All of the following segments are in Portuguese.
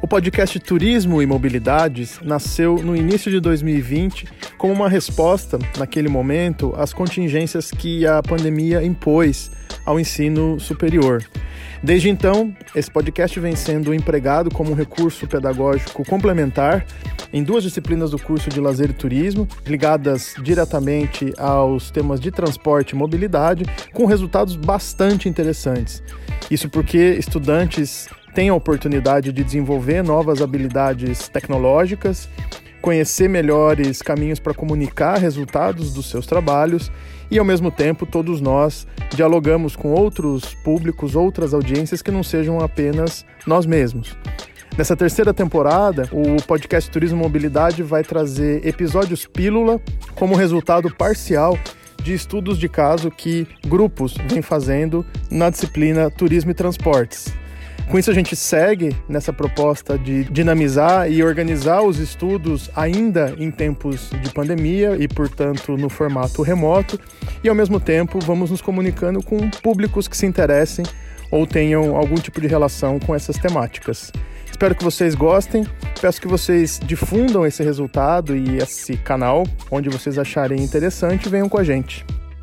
O podcast Turismo e Mobilidades nasceu no início de 2020 como uma resposta, naquele momento, às contingências que a pandemia impôs ao ensino superior. Desde então, esse podcast vem sendo empregado como um recurso pedagógico complementar em duas disciplinas do curso de Lazer e Turismo, ligadas diretamente aos temas de transporte e mobilidade, com resultados bastante interessantes. Isso porque estudantes têm a oportunidade de desenvolver novas habilidades tecnológicas, conhecer melhores caminhos para comunicar resultados dos seus trabalhos e, ao mesmo tempo, todos nós dialogamos com outros públicos, outras audiências que não sejam apenas nós mesmos. Nessa terceira temporada, o podcast Turismo e Mobilidade vai trazer episódios pílula como resultado parcial de estudos de caso que grupos vêm fazendo na disciplina Turismo e Transportes. Com isso, a gente segue nessa proposta de dinamizar e organizar os estudos ainda em tempos de pandemia e, portanto, no formato remoto, e, ao mesmo tempo, vamos nos comunicando com públicos que se interessem ou tenham algum tipo de relação com essas temáticas. Espero que vocês gostem, peço que vocês difundam esse resultado e esse canal, onde vocês acharem interessante, venham com a gente.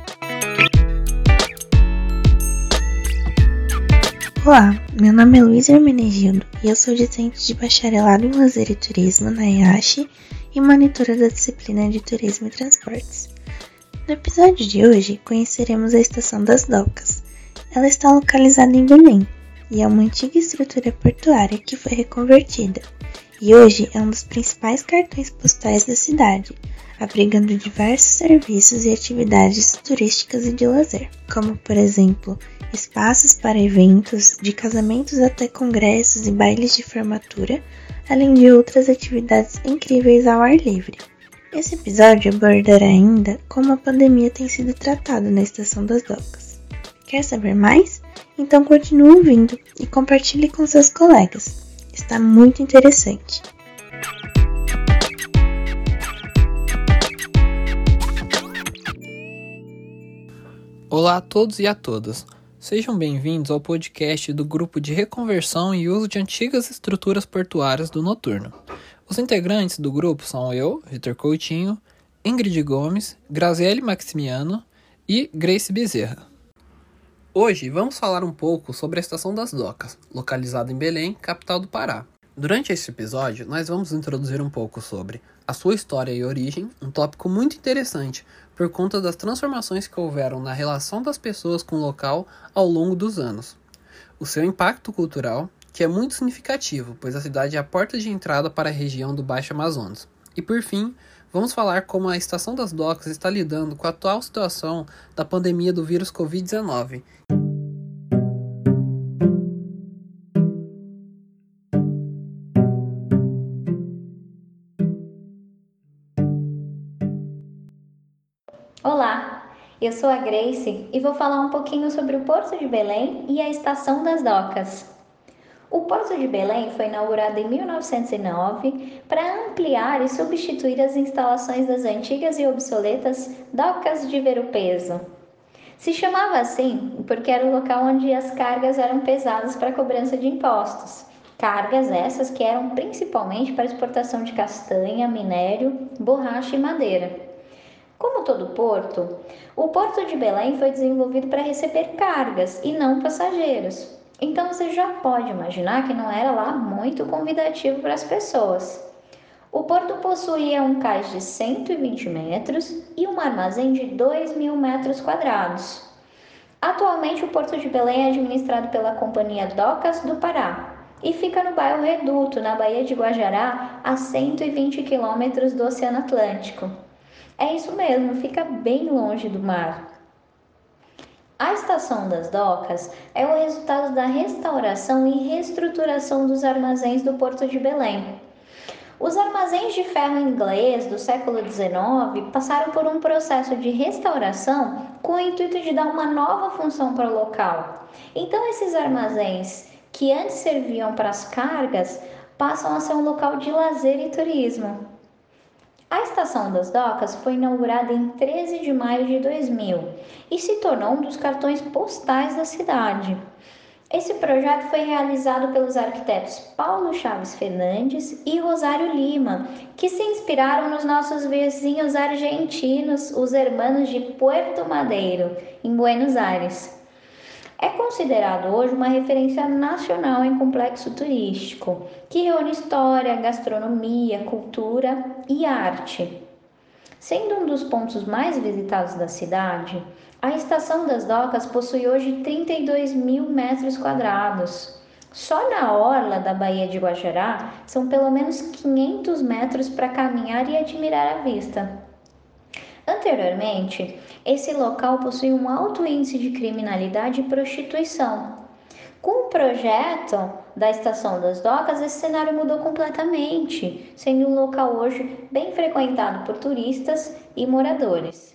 Olá, meu nome é Luísa Hermenegildo e eu sou discente de bacharelado em Lazer e Turismo na IACHE e monitora da disciplina de Turismo e Transportes. No episódio de hoje, conheceremos a Estação das Docas. Ela está localizada em Belém e é uma antiga estrutura portuária que foi reconvertida e hoje é um dos principais cartões postais da cidade, abrigando diversos serviços e atividades turísticas e de lazer, como, por exemplo, espaços para eventos, de casamentos até congressos e bailes de formatura, além de outras atividades incríveis ao ar livre. Esse episódio abordará ainda como a pandemia tem sido tratada na Estação das Docas. Quer saber mais? Então continue ouvindo e compartilhe com seus colegas. Está muito interessante. Olá a todos e a todas. Sejam bem-vindos ao podcast do Grupo de Reconversão e Uso de Antigas Estruturas Portuárias do Noturno. Os integrantes do grupo são eu, Vitor Coutinho, Ingrid Gomes, Graziele Maximiano e Grace Bezerra. Hoje vamos falar um pouco sobre a Estação das Docas, localizada em Belém, capital do Pará. Durante este episódio, nós vamos introduzir um pouco sobre a sua história e origem, um tópico muito interessante por conta das transformações que houveram na relação das pessoas com o local ao longo dos anos. O seu impacto cultural, que é muito significativo, pois a cidade é a porta de entrada para a região do Baixo Amazonas. E por fim, vamos falar como a Estação das Docas está lidando com a atual situação da pandemia do vírus Covid-19. Olá, eu sou a Grace e vou falar um pouquinho sobre o Porto de Belém e a Estação das Docas. O Porto de Belém foi inaugurado em 1909 para ampliar e substituir as instalações das antigas e obsoletas docas de ver-o-peso. Se chamava assim porque era o local onde as cargas eram pesadas para a cobrança de impostos. Cargas essas que eram principalmente para exportação de castanha, minério, borracha e madeira. Como todo porto, o Porto de Belém foi desenvolvido para receber cargas e não passageiros. Então você já pode imaginar que não era lá muito convidativo para as pessoas. O porto possuía um cais de 120 metros e um armazém de 2.000 metros quadrados. Atualmente o Porto de Belém é administrado pela Companhia Docas do Pará e fica no bairro Reduto, na Baía de Guajará, a 120 quilômetros do Oceano Atlântico. É isso mesmo, fica bem longe do mar. A Estação das Docas é o resultado da restauração e reestruturação dos armazéns do Porto de Belém. Os armazéns de ferro inglês do século XIX passaram por um processo de restauração com o intuito de dar uma nova função para o local. Então esses armazéns, que antes serviam para as cargas, passam a ser um local de lazer e turismo. A Estação das Docas foi inaugurada em 13 de maio de 2000 e se tornou um dos cartões postais da cidade. Esse projeto foi realizado pelos arquitetos Paulo Chaves Fernandes e Rosário Lima, que se inspiraram nos nossos vizinhos argentinos, os hermanos de Puerto Madero, em Buenos Aires. É considerado hoje uma referência nacional em complexo turístico, que reúne história, gastronomia, cultura e arte. Sendo um dos pontos mais visitados da cidade, a Estação das Docas possui hoje 32 mil metros quadrados. Só na orla da Baía de Guajará são pelo menos 500 metros para caminhar e admirar a vista. Anteriormente, esse local possuía um alto índice de criminalidade e prostituição. Com o projeto da Estação das Docas, esse cenário mudou completamente, sendo um local hoje bem frequentado por turistas e moradores.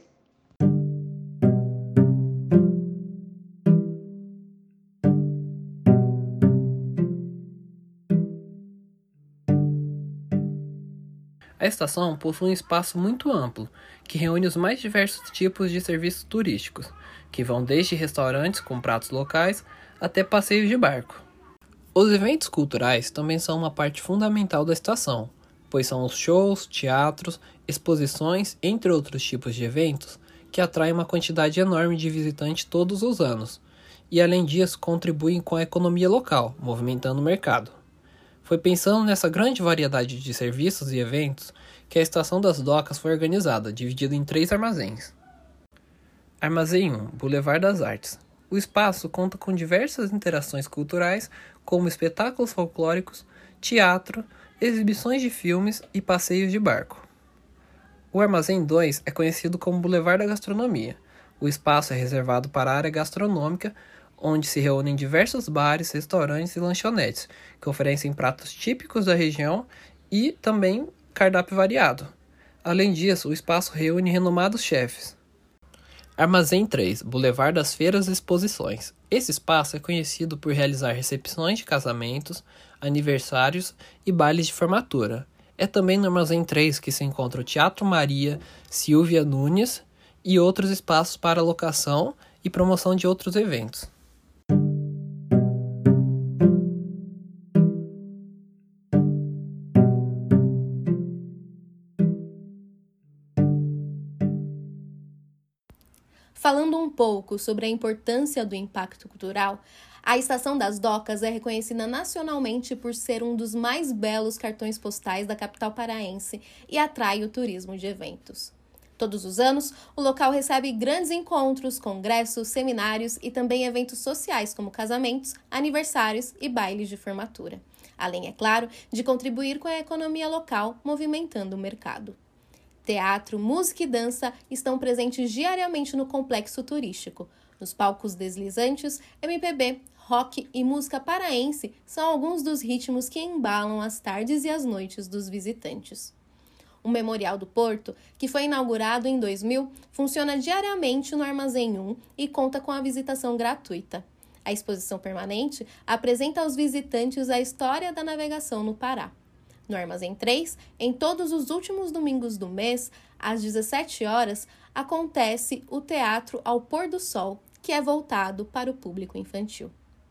A estação possui um espaço muito amplo, que reúne os mais diversos tipos de serviços turísticos, que vão desde restaurantes com pratos locais até passeios de barco. Os eventos culturais também são uma parte fundamental da estação, pois são os shows, teatros, exposições, entre outros tipos de eventos, que atraem uma quantidade enorme de visitantes todos os anos, e além disso contribuem com a economia local, movimentando o mercado. Foi pensando nessa grande variedade de serviços e eventos que a Estação das Docas foi organizada, dividida em 3 armazéns. Armazém 1, Boulevard das Artes. O espaço conta com diversas interações culturais, como espetáculos folclóricos, teatro, exibições de filmes e passeios de barco. O Armazém 2 é conhecido como Boulevard da Gastronomia. O espaço é reservado para a área gastronômica, onde se reúnem diversos bares, restaurantes e lanchonetes, que oferecem pratos típicos da região e também cardápio variado. Além disso, o espaço reúne renomados chefes. Armazém 3, Boulevard das Feiras e Exposições. Esse espaço é conhecido por realizar recepções de casamentos, aniversários e bailes de formatura. É também no Armazém 3 que se encontra o Teatro Maria Silvia Nunes e outros espaços para locação e promoção de outros eventos. Falando um pouco sobre a importância do impacto cultural, a Estação das Docas é reconhecida nacionalmente por ser um dos mais belos cartões postais da capital paraense e atrai o turismo de eventos. Todos os anos, o local recebe grandes encontros, congressos, seminários e também eventos sociais como casamentos, aniversários e bailes de formatura. Além, é claro, de contribuir com a economia local, movimentando o mercado. Teatro, música e dança estão presentes diariamente no complexo turístico. Nos palcos deslizantes, MPB, rock e música paraense são alguns dos ritmos que embalam as tardes e as noites dos visitantes. O Memorial do Porto, que foi inaugurado em 2000, funciona diariamente no Armazém 1 e conta com a visitação gratuita. A exposição permanente apresenta aos visitantes a história da navegação no Pará. No Armazém 3, em todos os últimos domingos do mês, às 17 horas, acontece o Teatro ao Pôr do Sol, que é voltado para o público infantil.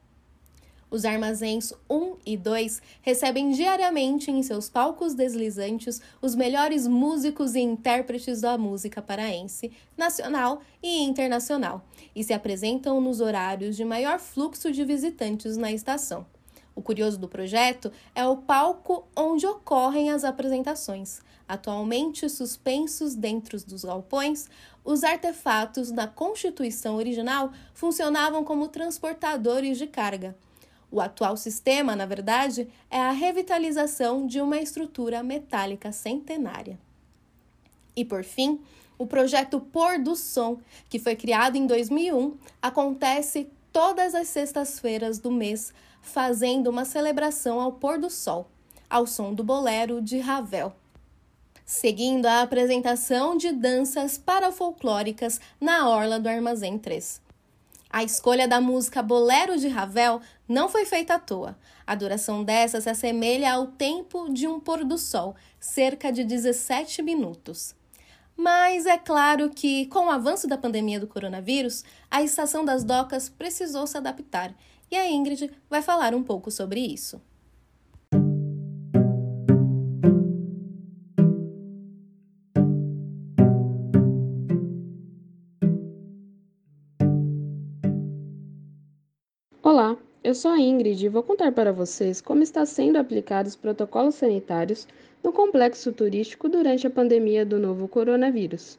Os armazéns 1 e 2 recebem diariamente em seus palcos deslizantes os melhores músicos e intérpretes da música paraense, nacional e internacional, e se apresentam nos horários de maior fluxo de visitantes na estação. O curioso do projeto é o palco onde ocorrem as apresentações. Atualmente suspensos dentro dos galpões, os artefatos da Constituição original funcionavam como transportadores de carga. O atual sistema, na verdade, é a revitalização de uma estrutura metálica centenária. E, por fim, o projeto Pôr do Som, que foi criado em 2001, acontece todas as sextas-feiras do mês, fazendo uma celebração ao pôr do sol, ao som do bolero de Ravel, seguindo a apresentação de danças parafolclóricas na orla do Armazém 3. A escolha da música Bolero de Ravel não foi feita à toa. A duração dessa se assemelha ao tempo de um pôr do sol, cerca de 17 minutos. Mas é claro que, com o avanço da pandemia do coronavírus, a Estação das Docas precisou se adaptar e a Ingrid vai falar um pouco sobre isso. Olá, eu sou a Ingrid e vou contar para vocês como está sendo aplicados os protocolos sanitários no complexo turístico durante a pandemia do novo coronavírus.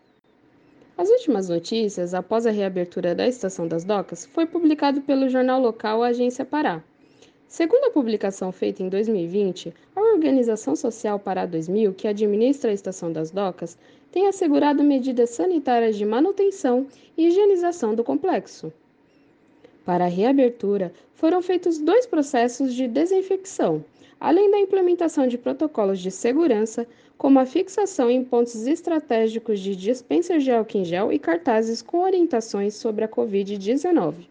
As últimas notícias, após a reabertura da Estação das Docas, foi publicado pelo jornal local Agência Pará. Segundo a publicação feita em 2020, a Organização Social Pará 2000, que administra a Estação das Docas, tem assegurado medidas sanitárias de manutenção e higienização do complexo. Para a reabertura, foram feitos 2 processos de desinfecção, além da implementação de protocolos de segurança, como a fixação em pontos estratégicos de dispensers de álcool em gel e cartazes com orientações sobre a Covid-19.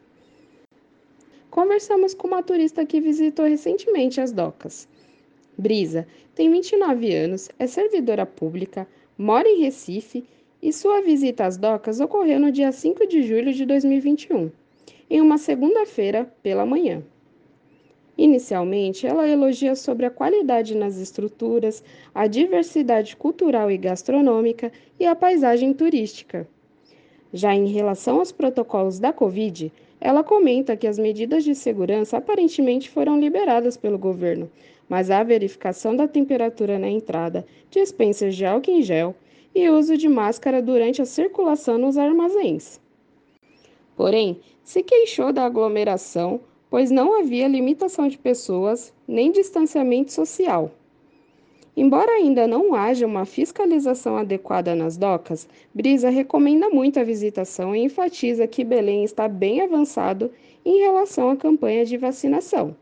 Conversamos com uma turista que visitou recentemente as docas. Brisa tem 29 anos, é servidora pública, mora em Recife e sua visita às docas ocorreu no dia 5 de julho de 2021. Em uma segunda-feira, pela manhã. Inicialmente, ela elogia sobre a qualidade nas estruturas, a diversidade cultural e gastronômica e a paisagem turística. Já em relação aos protocolos da Covid, ela comenta que as medidas de segurança aparentemente foram liberadas pelo governo, mas a verificação da temperatura na entrada, dispensers de álcool em gel e uso de máscara durante a circulação nos armazéns. Porém, se queixou da aglomeração, pois não havia limitação de pessoas nem distanciamento social. Embora ainda não haja uma fiscalização adequada nas docas, Brisa recomenda muito a visitação e enfatiza que Belém está bem avançado em relação à campanha de vacinação.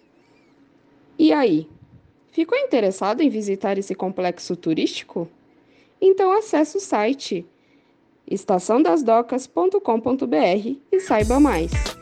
E aí, ficou interessado em visitar esse complexo turístico? Então acesse o site estaçãodasdocas.com.br e saiba mais.